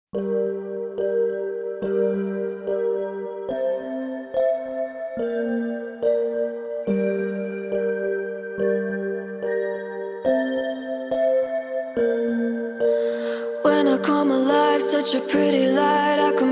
When I come alive, such a pretty light, I come